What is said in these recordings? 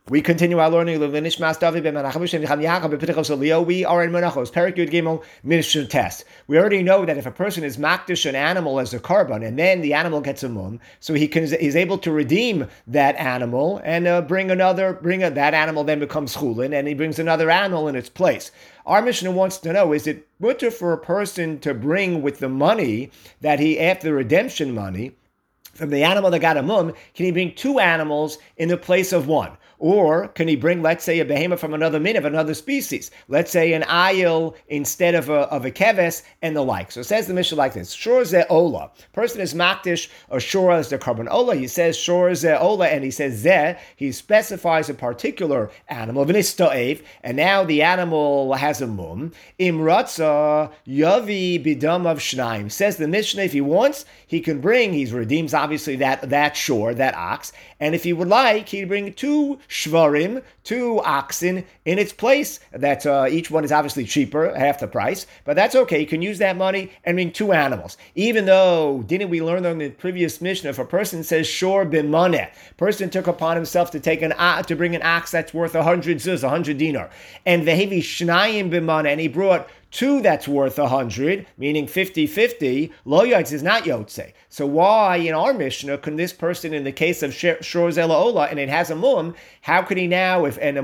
We continue our learning of Nishmas David ben Menachem Shem Yaakov b'Pitachos Elio. We are in Menachos Perek Yud Gimel Mishnah Test. We already know that if a person is makdish an animal as a korban, and then the animal gets a mum, so he's able to redeem that animal and that animal then becomes chulin, and he brings another animal in its place. Our Mishnah wants to know: is it mutter for a person to bring with the money that he after the redemption money from the animal that got a mum? Can he bring two animals in the place of one? Or can he bring, let's say, a behemoth from another min of another species? Let's say an ayil instead of a keves and the like. So it says the Mishnah like this: Shor ze ola. Person is makdish a shor as the korban ola. He says shor ze ola, and he says ze. He specifies a particular animal, v'nistoev, and now the animal has a mum. Imratza yavi bidam of shnaim. Says the Mishnah, if he wants, he can bring. He redeems obviously that shor, that ox, and if he would like, he'd bring two shvarim, two oxen in its place. That's each one is obviously cheaper, half the price, but that's okay. You can use that money and bring two animals. Even though, didn't we learn in the previous Mishnah, if a person says shor b'maneh, person took upon himself to bring an ox that's worth 100 zuz, 100 dinar, and vehevi shnayim b'maneh, and he brought two that's worth 100, meaning 50-50, lo yotze is not yotze. So why in our Mishnah can this person, in the case of shor zela ola, and it has a mum, how could he now, and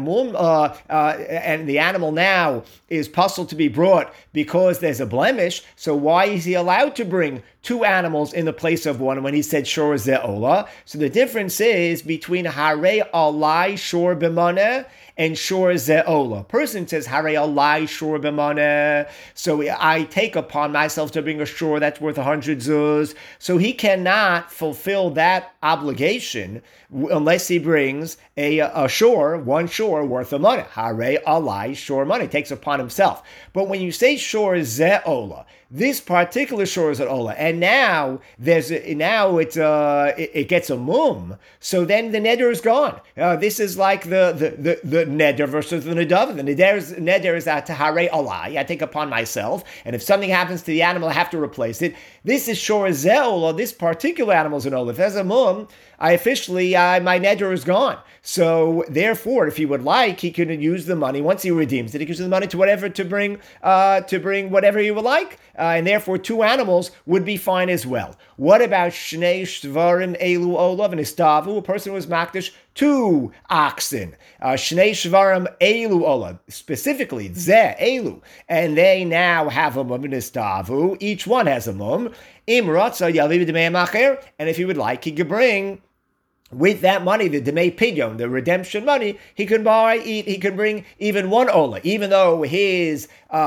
the animal now is puzzled to be brought because there's a blemish, so why is he allowed to bring two animals in the place of one when he said shor ze ola? So the difference is between hare alai shor b'maneh and shor ze ola. Person says hare alai shor b'maneh, so I take upon myself to bring a shor that's worth 100 zuz, so he cannot fulfill that obligation unless he brings a shor, one shor worth of money. Hare alai shor money, takes upon himself. But when you say shor ze ola, this particular shor is an ola, and now it gets a mum. So then the neder is gone. This is like the neder versus the nedava. The neder is at hare alai. I take upon myself, and if something happens to the animal, I have to replace it. This is shor ze ola. This particular animal is an ola. If there's a mum, my neder is gone. So therefore, if he would like, he can use the money once he redeems it. He can use the money to bring whatever he would like, and therefore two animals would be fine as well. What about shnei shvarim elu olav and istavu? A person was makdish two oxen, shnei shvarim elu olav, specifically ze elu, and they now have a mum and istavu. Each one has a mum. Imratza yaviv d'mei macher, and if he would like, he could bring. With that money, the demei pidyon, the redemption money, he can bring even one ola, even though his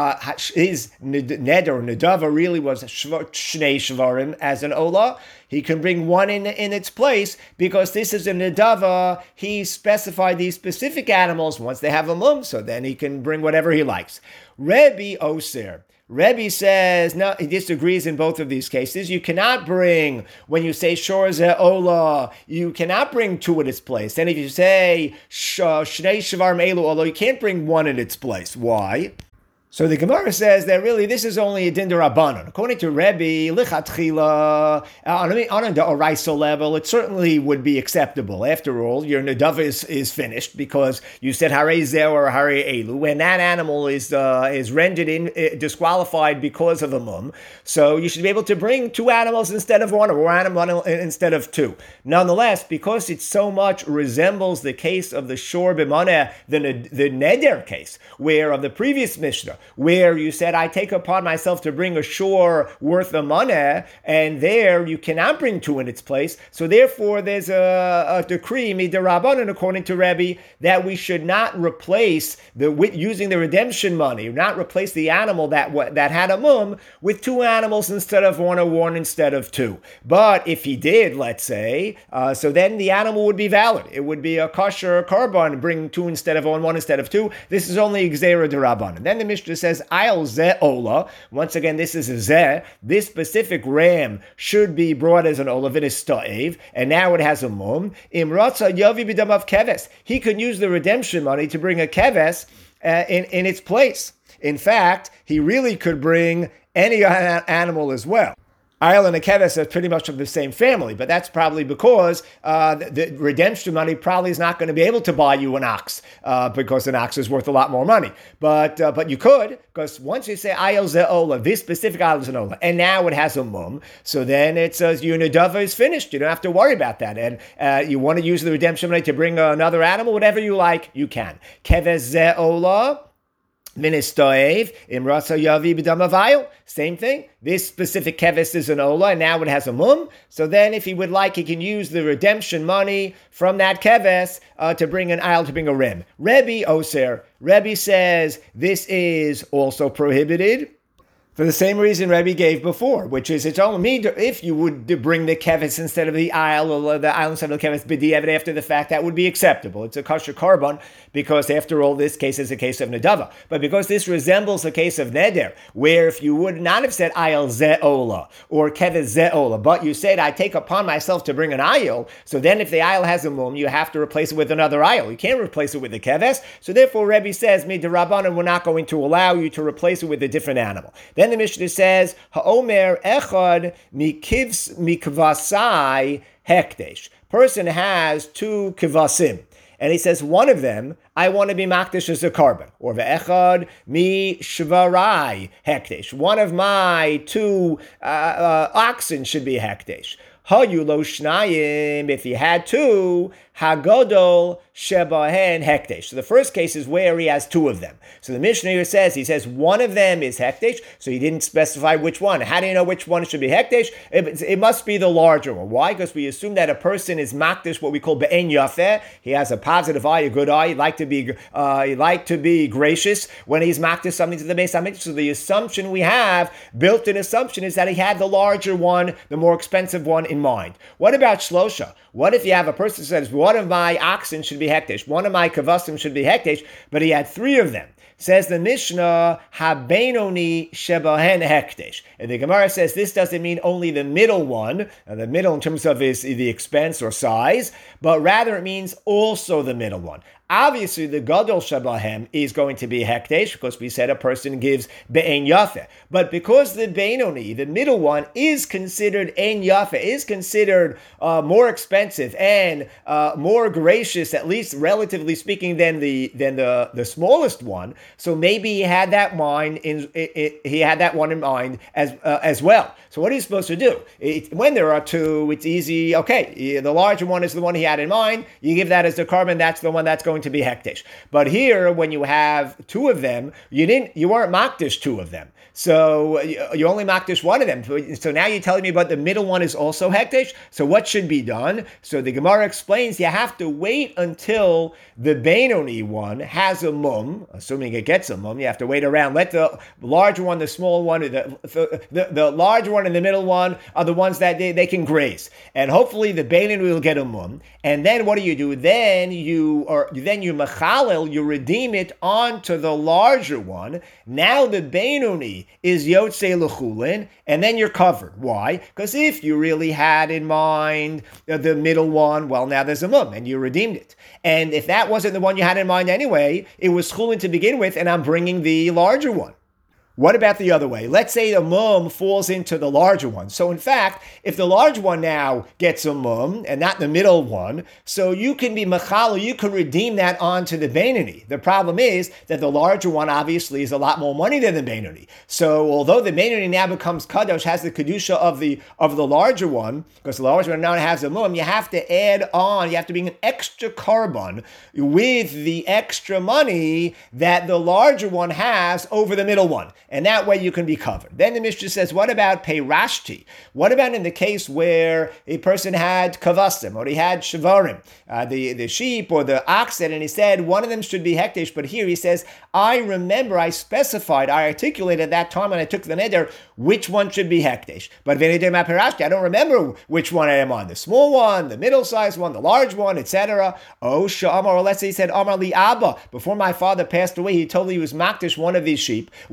neder or nedava really was shnei shvarim as an ola. He can bring one in its place because this is a nedava. He specified these specific animals once they have a mum, so then he can bring whatever he likes. Rebbe Oser. Rebbe says, no, he disagrees in both of these cases. You cannot bring, when you say shor ze ola, you cannot bring two in its place. And if you say shnei shvarim elu ola, you can't bring one in its place. Why? So the Gemara says that really this is only a din d'Rabbanan. According to Rebbe, lichatchila, on a d'oraisa level, it certainly would be acceptable. After all, your nedava is finished because you said hare zeh or hare elu, and that animal is rendered disqualified because of a mum. So you should be able to bring two animals instead of one, or one animal instead of two. Nonetheless, because it so much resembles the case of the shor b'maneh, the neder case, where of the previous Mishnah, where you said, I take upon myself to bring a shor worth of money, and there you cannot bring two in its place. So therefore, there's a decree, mid'Rabbanan, according to Rebbe, that we should not replace using the redemption money, not replace the animal that had a mum with two animals instead of one, or one instead of two. But if he did, let's say, so then the animal would be valid. It would be a kosher korban, bring two instead of one instead of two. This is only gzeira d'Rabbanan. Then the Mishnah says, Ayal zeh ola. Once again, this is a zeh. This specific ram should be brought as an ola v'nistoev, and now it has a mum. Imratza yavi b'dam of keves. He could use the redemption money to bring a keves in its place. In fact, he really could bring any animal as well. Ayal and a keves are pretty much of the same family, but that's probably because the redemption money probably is not going to be able to buy you an ox because an ox is worth a lot more money. But you could, because once you say ayal ze'ola, this specific ayal ze'ola, and now it has a mum, so then it says your nedava is finished. You don't have to worry about that. And you want to use the redemption money to bring another animal, whatever you like, you can. Keves ze'ola. Ministoev imrasa yavi b'damavayil. Same thing. This specific keves is an ola, and now it has a mum. So then, if he would like, he can use the redemption money from that keves to bring an ayil, to bring a rim. Rebbe Oser. Rebbe says this is also prohibited. For the same reason Rebbe gave before, which is it's only me if you would bring the keves instead of the ayil, or the ayil instead of the keves b'diavad after the fact, that would be acceptable. It's a kosher korban because after all, this case is a case of nedava. But because this resembles a case of neder, where if you would not have said ayil ze'ola or keves ze'ola, but you said I take upon myself to bring an ayil, so then if the ayil has a mum, you have to replace it with another ayil. You can't replace it with the keves. So therefore, Rebbe says, "Mi derabanan, we're not going to allow you to replace it with a different animal." Then the Mishnah says, "Ha'omer echad mikvasai hekdesh." Person has two kvasim, and he says one of them I want to be makdish as a korban, or ve'echad mi shvarai hekdesh. One of my two oxen should be hekdesh. Hayu lo shnayim. If he had two, hagodol shebahen hekdesh. So the first case is where he has two of them. So the Mishnah here says, he says one of them is hekdesh, so he didn't specify which one. How do you know which one should be hekdesh? It must be the larger one. Why? Because we assume that a person is makdish, what we call be'en yafeh. He has a positive eye, a good eye. He'd like to be gracious when he's makdish something to the Beis HaMikdash. So the assumption we have, built-in assumption, is that he had the larger one, the more expensive one in mind. What about shlosha? What if you have a person who says, one of my oxen should be hekdesh, one of my kavasim should be hekdesh, but he had three of them? Says the Mishnah, Habenoni shebahen hekdesh. And the Gemara says this doesn't mean only the middle one, the middle in terms of the expense or size, but rather it means also the middle one. Obviously, the gadol shebahem is going to be hekdesh because we said a person gives be'en yafeh. But because the beinoni, the middle one, is considered ein yafeh, is considered more expensive and more gracious, at least relatively speaking, than the smallest one. So maybe he had that one in mind as well. So what are you supposed to do? When there are two, it's easy. Okay, the larger one is the one he had in mind. You give that as the korban. That's the one that's going to be hekdesh. But here, when you have two of them, you weren't makdish two of them. So you only makdish one of them. So now you're telling me about the middle one is also hekdesh. So what should be done? So the Gemara explains you have to wait until the beinoni one has a mum, assuming it gets a mum. You have to wait around. Let the larger one, the small one, the larger one and the middle one are the ones that they can graze. And hopefully the beinoni will get a mum. And then what do? Then you machalel, you redeem it onto the larger one. Now the beinoni is yotzei l'chulin, and then you're covered. Why? Because if you really had in mind the middle one, well, now there's a mum, and you redeemed it. And if that wasn't the one you had in mind anyway, it was chulin to begin with, and I'm bringing the larger one. What about the other way? Let's say the mum falls into the larger one. So in fact, if the large one now gets a mum and not the middle one, so you can be machal, you can redeem that onto the beinoni. The problem is that the larger one obviously is a lot more money than the beinoni. So although the beinoni now becomes kadosh, has the kedusha of the larger one, because the larger one now has a mum, you have to add on, you have to bring an extra korban with the extra money that the larger one has over the middle one. And that way you can be covered. Then the Mishnah says, what about peirashti? What about in the case where a person had kavasim, or he had shavarim, the sheep or the oxen, and he said one of them should be hekdesh, but here he says, I remember, I specified, I articulated at that time when I took the neder, which one should be hekdesh. But v'neder peirashti, I don't remember which one I am on, the small one, the middle-sized one, the large one, etc. Oh, sha'amar, or let's say he said, Amar li Abba, before my father passed away, he told me he was makdish one of these sheep, one of these oxen,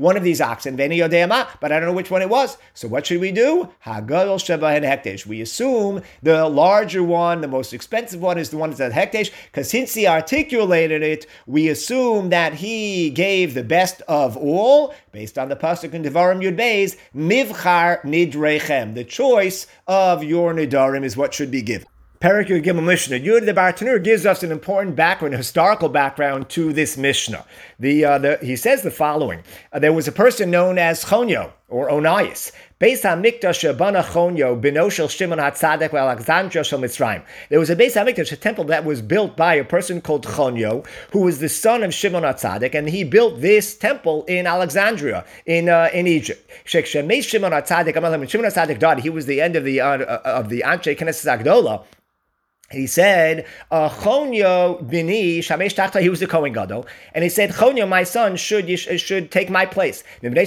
oxen, v'eni yodei ma, but I don't know which one it was. So what should we do? Hagadol shebahen hekdesh. We assume the larger one, the most expensive one, is the one that's at hekdesh, because since he articulated it, we assume that he gave the best of all, based on the pasuk in Devarim Yud Beis, mivchar nidrechem. The choice of your nidarim is what should be given. Perek Yud Gimel Mishnah. Yud the Bartanur gives us an important background, a historical background to this Mishnah. He says the following: there was a person known as Chonyo or Onias. Beis Hamikdash Bana Chonyo Bino Shel Shimon HaTzadik Alexandria Shel Mitzrayim. There was a Beis Hamikdash, a temple that was built by a person called Chonyo, who was the son of Shimon HaTzadik, and he built this temple in Alexandria, in Egypt. When Shimon HaTzadik died, he was the end of the Anshe Knesset Agdola. He said, Chonyo bini shamesh tachta. He was the Kohen Gadol, and he said, Chonyo, my son, should take my place. He had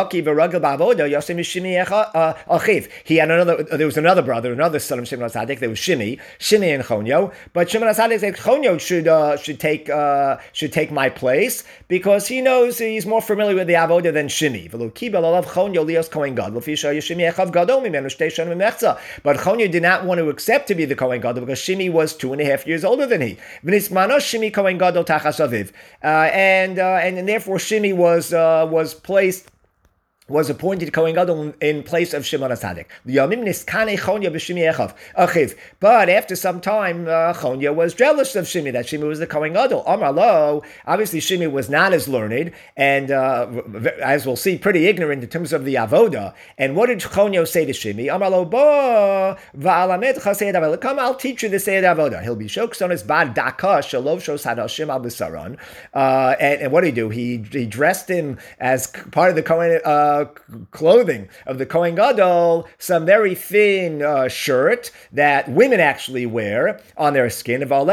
another. There was another brother, another son of Shimon HaTzadik. There was Shimi and Chonyo. But Shimon HaTzadik said Chonyo should take my place because he knows he's more familiar with the avoda than Shimi. But Chonyo did not want to accept to be the Kohen Gadol because Shimi was 2.5 years older than he. And therefore Shimi was appointed Kohen Gadol in place of Shimon HaTzadik. But after some time, Chonyo was jealous of Shimi, that Shimi was the Kohen Gadol. Amar lo, obviously Shimi was not as learned, and as we'll see, pretty ignorant in terms of the avoda. And what did Chonyo say to Shimi? Amar lo, come, I'll teach you the Seyed Avoda. He'll be shoksonis bad daka shalov shos hadashim al b'saron. And what did he do? He dressed him as part of the Kohen clothing of the Kohen Gadol, some very thin shirt that women actually wear on their skin. And he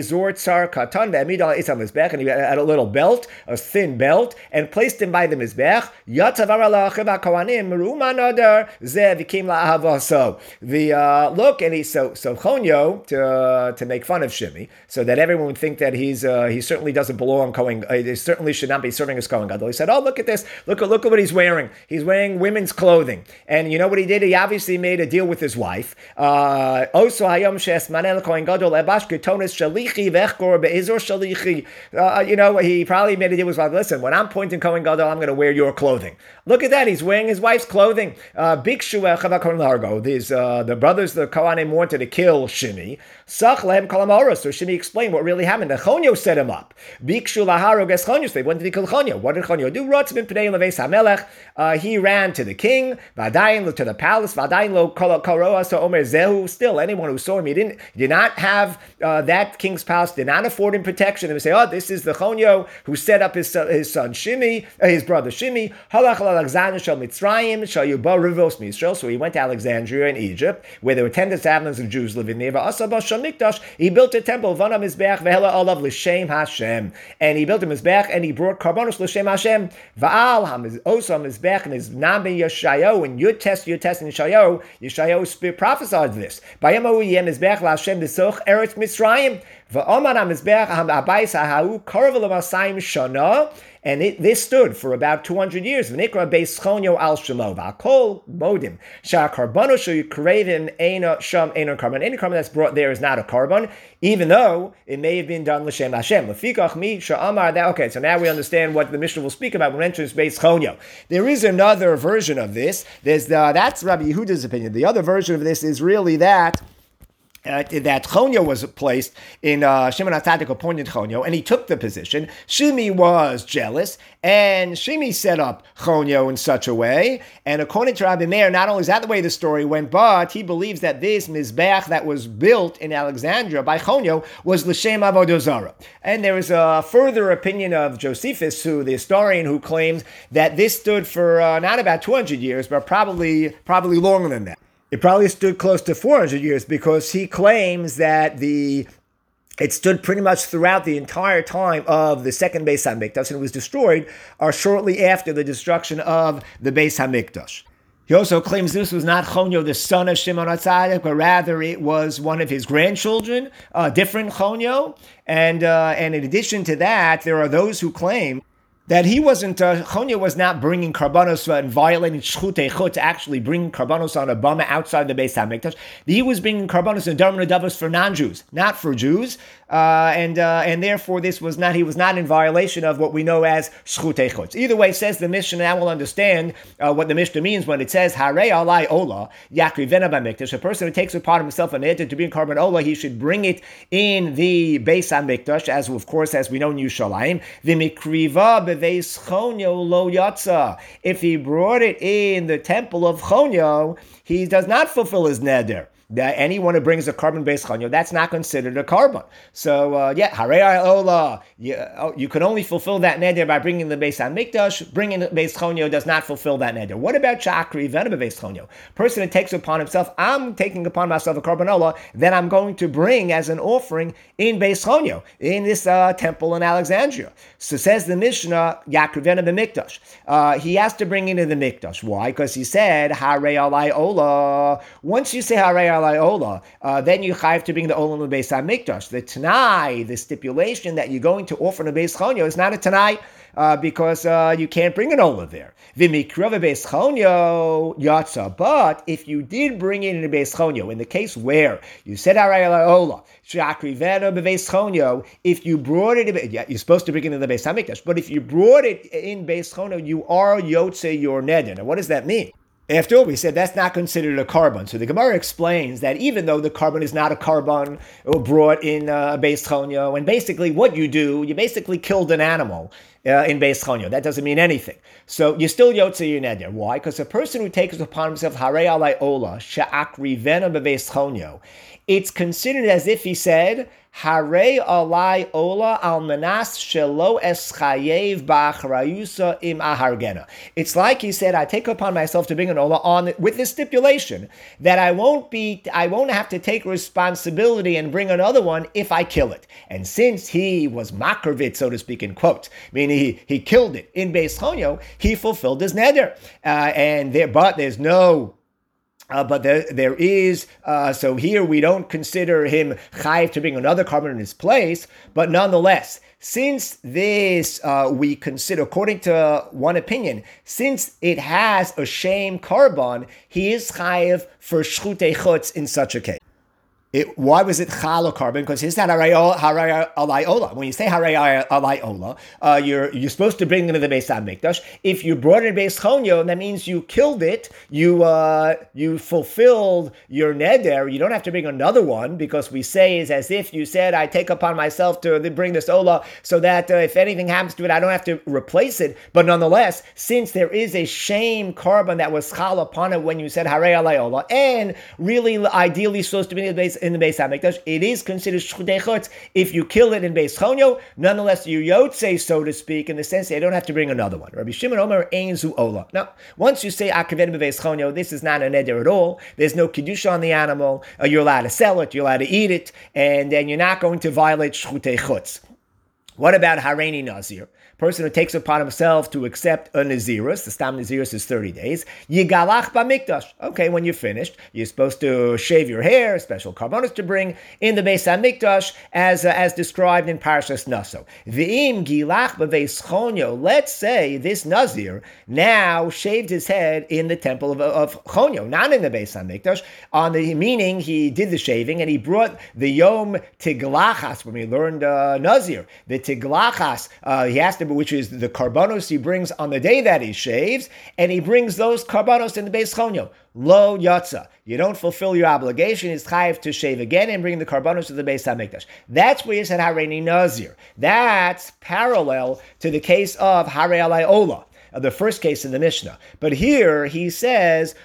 had a little belt, a thin belt, and placed him by the Mizbech. Look, and so Chonyo, to make fun of Shimi, so that everyone would think that he certainly doesn't belong Kohen, he certainly should not be serving as Kohen Gadol. He said, oh, look at this, look at what he's wearing. He's wearing women's clothing. And you know what he did? He obviously made a deal with his wife. He probably made a deal with his wife. Listen, when I'm pointing Kohen Gadol, I'm going to wear your clothing. Look at that. He's wearing his wife's clothing. The brothers, the Kohanim, wanted to kill Shimi. So Shimi explained what really happened. The Chonyo set him up. They wanted to kill Chonyo. What did Chonyo do? He ran to the king, to the palace. Still, anyone who saw him, he did not have that king's palace, did not afford him protection. They would say, oh, this is the Chonyo who set up his son Shimi, his brother Shimi. So he went to Alexandria in Egypt, where there were tens of thousands of Jews living there. He built a temple, and he built a mizbech, and he brought karbonos l'shem Hashem. And his Nam ben Yeshayahu, and Yud-Test in Yeshayahu prophesied this. And this stood for about 200 years. V'nikra beis Chonyo al shemo v'akol modim sha'karbono she'yukreivim eino sham eino carbon. Any carbon that's brought there is not a carbon, even though it may have been done l'shem Hashem. Lefikach mi sha'amar that. Okay, so now we understand what the Mishnah will speak about when it enters beis Chonyo. There is another version of this. That's Rabbi Yehuda's opinion. The other version of this is really that Chonyo was placed in, Shimon HaTzadik appointed Chonyo, and he took the position. Shimi was jealous, and Shimi set up Chonyo in such a way, and according to Rabbi Meir, not only is that the way the story went, but he believes that this Mizbeach that was built in Alexandria by Chonyo was L'Shem Avodah Zarah. And there is a further opinion of Josephus, the historian, who claims that this stood for not about 200 years, but probably longer than that. It probably stood close to 400 years because he claims that it stood pretty much throughout the entire time of the second Beis HaMikdash, and it was destroyed shortly after the destruction of the Beis HaMikdash. He also claims this was not Chonyo, the son of Shimon HaTzadik, but rather it was one of his grandchildren, different Chonyo. And in addition to that, there are those who claim that he wasn't, Chonya was not bringing karbanos and violating shchutei chutz, actually bringing karbanos on a bama outside the Beis Hamikdash. He was bringing karbanos and darm nedavos for non-Jews, not for Jews, and therefore this was not, he was not in violation of what we know as shchutei chutz. Either way, says the Mishnah, now we'll understand what the Mishnah means when it says harei alai ola yakrivena b'mikdash. A person who takes upon himself an eder to be in karban ola, he should bring it in the Beis Hamikdash, as of course as we know in Yerushalayim. V'mikriva beveis Chonyo lo yatsa. If he brought it in the temple of Chonyo, he does not fulfill his neder. That anyone who brings a carbon based chanyo, that's not considered a carbon. So harei ola, you can only fulfill that neder by bringing the Beis Hamikdash. Bringing the Beis Chonyo does not fulfill that neder. What about shakri vena beis chonyo? Person who takes upon himself, I'm taking upon myself a carbon ola, then I'm going to bring as an offering in Beis Chonyo, in this temple in Alexandria. So says the Mishnah, yakri vena b'mikdash. He has to bring it in the mikdash. Why? Because he said harei alai ola. Once you say harei ola, then you have to bring the ola in the Beis Hamikdash. The tanai, the stipulation that you're going to offer in the Beis Chonyo is not a tanai because you can't bring an ola there. V'mikra Beis Chonyo yatsa. But if you did bring it in the Beis Chonyo, in the case where you said harei ola, shakrivena beveis chonyo, if you brought it, you're supposed to bring it in the Beis Hamikdash. But if you brought it in Beis Chonyo, you are yotze your neder. Now, what does that mean? After all, we said that's not considered a carbon. So the Gemara explains that even though the carbon is not a carbon brought in Beis Chonyo, and basically what you do, you basically killed an animal in Beis Chonyo. That doesn't mean anything. So you still yotze your neder. Why? Because a person who takes upon himself harei alai ola she'akri vena beveis chonyo, it's considered as if he said, harei alai ola al manas shelo eschayev ba'achrayusa im ahargena. It's like he said, I take upon myself to bring an ola on with this stipulation that I won't have to take responsibility and bring another one if I kill it. And since he was makarvit, so to speak, in quote, meaning he killed it in Beis Chonyo, he fulfilled his neder. But there's no. But there is, so here we don't consider him chayiv to bring another carbon in his place, but nonetheless, since this, we consider, according to one opinion, since it has a shame carbon, he is chayiv for shchutei chutz in such a case. Why was it chala carbon? Because he said harei alai ola. When you say harei alai ola, you're supposed to bring it to the Beis Hamikdash. If you brought it in Beis Chonyo, that means you killed it. You fulfilled your neder. You don't have to bring another one because we say is as if you said, I take upon myself to bring this ola so that if anything happens to it, I don't have to replace it. But nonetheless, since there is a shame carbon that was chala upon it when you said harei alai ola, and really ideally supposed to be in the Beis Hamikdash, it is considered shchutei chutz if you kill it in Beis Chonyo. Nonetheless, you yotze, so to speak, in the sense that you don't have to bring another one. Rabbi Shimon Omer ein zu ola. Now, once you say akaved beveis chonyo, this is not a neder at all. There's no kedusha on the animal. You're allowed to sell it. You're allowed to eat it, and then you're not going to violate shchutei chutz. What about hareini nazir? Person who takes upon himself to accept a Nazirus, the Stam Nazirus is 30 days, Yigalach b'mikdash. Okay, when you're finished, you're supposed to shave your hair, special carbonos to bring in the Beis HaMikdash, as described in Parashas Naso. V'im gilach b'veis chonyo. Let's say this Nazir now shaved his head in the temple of Chonyo, not in the Beis HaMikdash, meaning he did the shaving and he brought the Yom Tiglachas, when we learned Nazir, the Tiglachas, he has to, which is the karbanos he brings on the day that he shaves, and he brings those karbanos in the Beis Chonyo. Lo yatsa. You don't fulfill your obligation. It's chayiv to shave again and bring the karbanos to the Beis HaMikdash. That's where you said hareini nazir. That's parallel to the case of harei alai ola, the first case in the Mishnah. But here he says,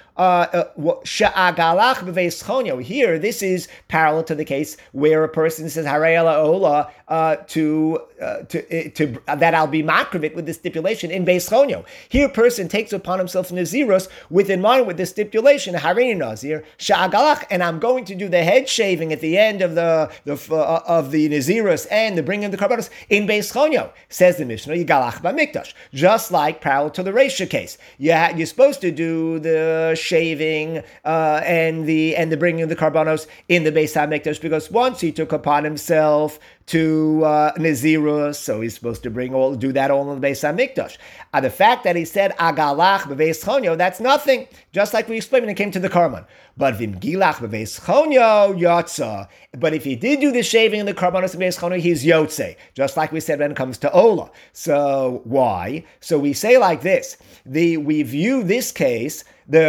she'agalach b'veis chonyo. Here, this is parallel to the case where a person says harei alai ola to that I'll be makrivit with the stipulation in Beis Chonyo. Here, a person takes upon himself Nazirus with in mind with the stipulation hareini nazir she'agalach, and I'm going to do the head shaving at the end of the Nazirus and the bringing of the karbanos in Beis Chonyo. Says the Mishnah, yigalach b'mikdash, just like parallel to the Reisha case. You're supposed to do the shaving and the bringing of the karbanos in the Beis HaMikdash, because once he took upon himself to Nazirus, so he's supposed to do that all in the Beis HaMikdash. The fact that he said Agalach b'Beis Chonyo, that's nothing, just like we explained when it came to the Karban. But Vim Gilach b'Beis Chonyo Yotza. But if he did do the shaving in the Karbanos of Beis Chonyo, he's Yotze, just like we said when it comes to Ola. So why? So we say like this: we view this case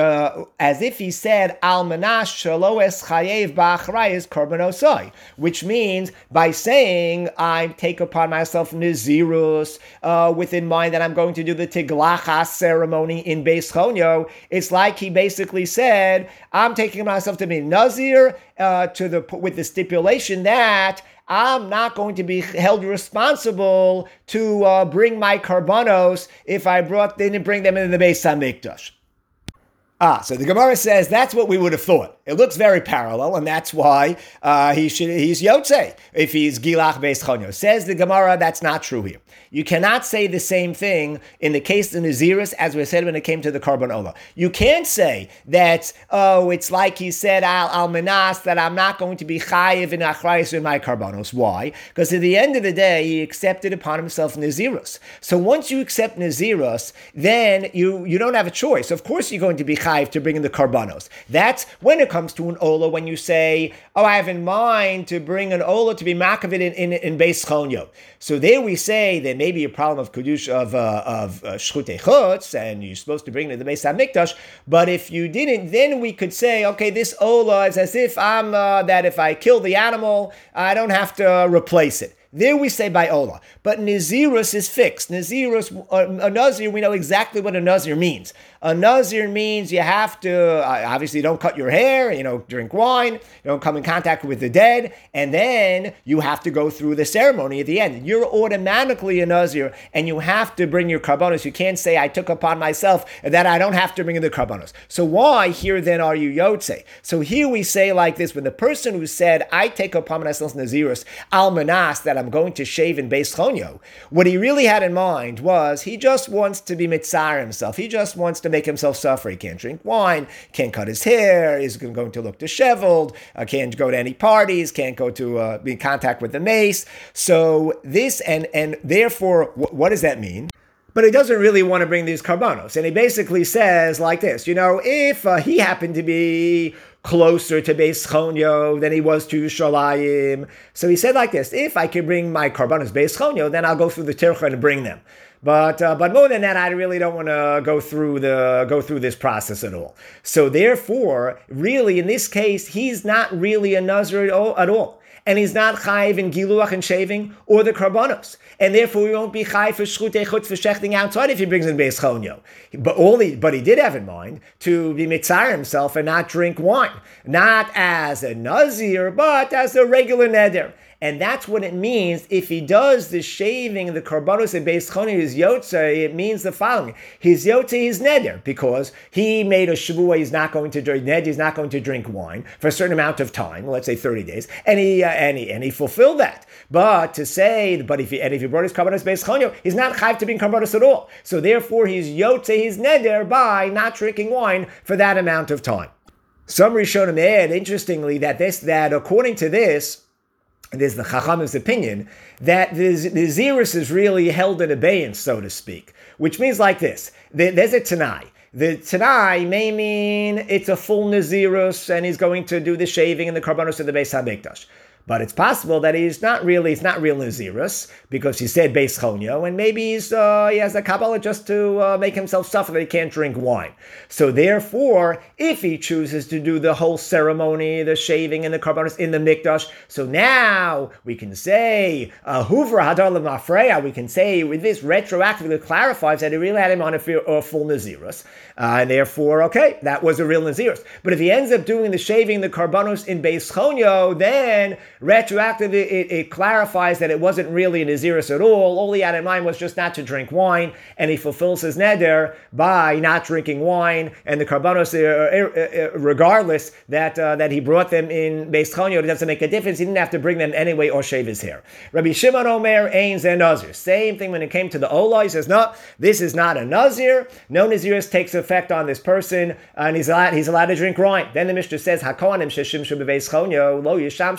as if he said Al Manash Shalo Es Chayev Ba'achrayis Karbanosai, which means by saying I take upon myself Nazirus with in mind that I'm going to do the Tiglachas ceremony in Beis Chonyo, it's like he basically said I'm taking myself to be Nazir with the stipulation that I'm not going to be held responsible to bring my karbanos if I didn't bring them into the Beis HaMikdash. So the Gemara says that's what we would have thought. It looks very parallel, and that's why he's Yotze if he's Gilach Beis Chonyo. Says the Gemara, that's not true here. You cannot say the same thing in the case of Nazirus as we said when it came to the Karban Ola. You can't say that, it's like he said al Menas, that I'm not going to be Chayiv in Achrayis in my Karbanos. Why? Because at the end of the day, he accepted upon himself Nazirus. So once you accept Nazirus, then you don't have a choice. Of course you're going to be Chayiv to bring in the Karbanos. That's when it comes to an Ola, when you say, I have in mind to bring an Ola to be Makavit in Beis Chonyo. So there we say there may be a problem of Kedush of Shchutei Chutz, and you're supposed to bring it to the Beis HaMikdash, but if you didn't, then we could say, okay, this Ola is as if I'm, that if I kill the animal, I don't have to replace it. There we say by Ola. But Nazirus is fixed. Nazirus, a Nazir, we know exactly what a Nazir means. A Nazir means you have to, obviously don't cut your hair, drink wine, don't come in contact with the dead, and then you have to go through the ceremony at the end. You're automatically a Nazir, and you have to bring your karbanos. You can't say, I took upon myself that I don't have to bring in the karbanos. So why here then are you Yotze? So here we say like this, when the person who said, I take upon myself Nazirus, al manas, that I'm going to shave in Beis Chonyo, what he really had in mind was he just wants to be mitzar himself. He just wants to make himself suffer. He can't drink wine, can't cut his hair, he's going to look disheveled, can't go to any parties, can't go to be in contact with the mace. So this, and therefore, what does that mean? But he doesn't really want to bring these karbanos. And he basically says like this, if he happened to be closer to Beis Chonyo than he was to Yerushalayim. So he said like this, if I can bring my karbanos Beis Chonyo, then I'll go through the tircha and bring them. But more than that, I really don't want to go through this process at all. So therefore, really in this case, he's not really a Nazir at all. And he's not chayiv in giluach and shaving or the karbanos. And therefore he won't be chayiv for shchutei chutz, for shechting outside if he brings in Beis Chonyo. But he did have in mind to be mitzar himself and not drink wine. Not as a Nazir, but as a regular neder. And that's what it means if he does the shaving, the karbanos in Beis Chonyo, his yotze, it means the following. His yotze is neder, because he made a shavua, he's not going to drink neder, he's not going to drink wine for a certain amount of time, let's say 30 days, and he fulfilled that. But to say, if he brought his karbanos Beis Chonyo, he's not chayv to bring karbanos at all. So therefore he's yotze, his neder, by not drinking wine for that amount of time. Some Rishonim add, interestingly, that according to this, there's the Chachamim's opinion that the Nazirus is really held in abeyance, so to speak, which means like this. There's a Tanai. The Tanai may mean it's a full Nazirus and he's going to do the shaving and the karbanos in the Beis HaMikdash. But it's possible that it's not real Nazirus, because he said Beis Chonyo, and maybe he has a Kabbalah just to make himself suffer that he can't drink wine. So therefore, if he chooses to do the whole ceremony, the shaving and the karbanos in the Mikdash, so now we can say, Huvra Hadar L'Mafreya, we can say with this retroactively clarifies that he really had him on a full Nazirus. And therefore, okay, that was a real Nazirus. But if he ends up doing the shaving, the karbanos in Beis Chonyo, then retroactively it clarifies that it wasn't really a Nazirus at all. All he had in mind was just not to drink wine, and he fulfills his neder by not drinking wine, and the karbanos, regardless that he brought them in Beis Chonyo, it doesn't make a difference. He didn't have to bring them anyway or shave his hair. Rabbi Shimon Omer, Ein Ze Nazir. Same thing when it came to the Ola. He says, no, this is not a Nazir. No Nazirus takes effect on this person, and he's allowed to drink wine. Then the Mishnah says, Hakohanim sheshimshu bebeis chonyo lo yishamshu b'mikdash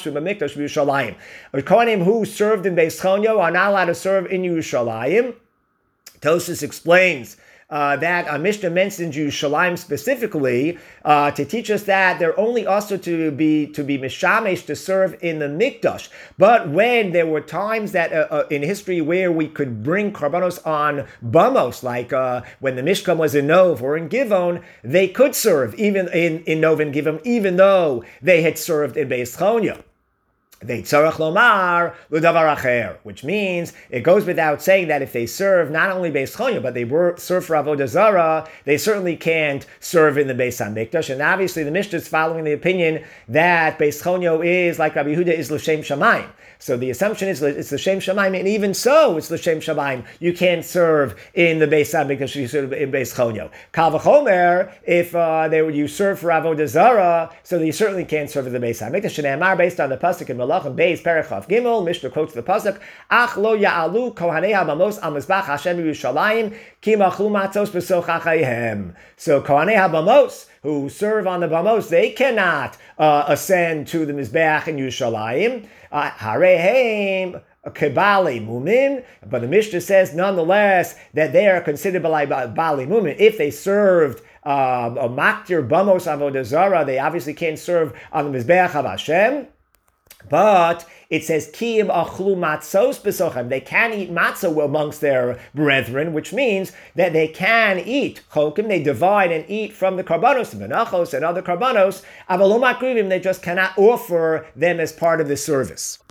Hamikdash Yerushalayim. Kohanim who served in Beis Chonyo are not allowed to serve in Yerushalayim. Tosfos explains that Mishnah mentions Yerushalayim specifically to teach us that they're only also to be mishamesh to serve in the mikdash. But when there were times that in history where we could bring karbanos on bamos, like when the Mishkan was in Nov or in Givon, they could serve even in Nov and Givon, even though they had served in Beis Chonyo. They tzarach lomar l'davar acher, which means it goes without saying that if they serve not only Beis Chonyo, but they serve for Avodah Zarah, they certainly can't serve in the Beis HaMikdash. And obviously the Mishnah is following the opinion that Beis Chonyo is, like Rabbi Yehuda, is l'shem shamayim. So the assumption is it's l'shem shamayim, and even so, it's l'shem shamayim. You can't serve in the Beis HaMikdash, you serve in Beis Chonyo. Kal v'chomer, if you serve for Avodah Zarah, so you certainly can't serve in the Beis HaMikdash. Shneimar, based on the pasuk in Malachim Beis Perek Chav Gimel, Mishnah quotes the pasuk, Ach lo ya'alu kohanei habamos al mizbach Hashem Yerushalayim ki machlu matzos b'soch achayhem. So kohanei habamos, who serve on the bamos, they cannot ascend to the mizbeach in Yerushalayim. Harehem Kebali Mumin, but the Mishnah says nonetheless that they are considered Bali Mumin. If they served a Maktir Bamos Avodah Zarah, they obviously can't serve on the Mizbeach of Hashem. But it says Kiyim achlu matzos b'sochem. They can eat matzah amongst their brethren, which means that they can eat chokim. They divide and eat from the karbanos, the menachos and other karbanos. Avalom akrivim. They just cannot offer them as part of the service.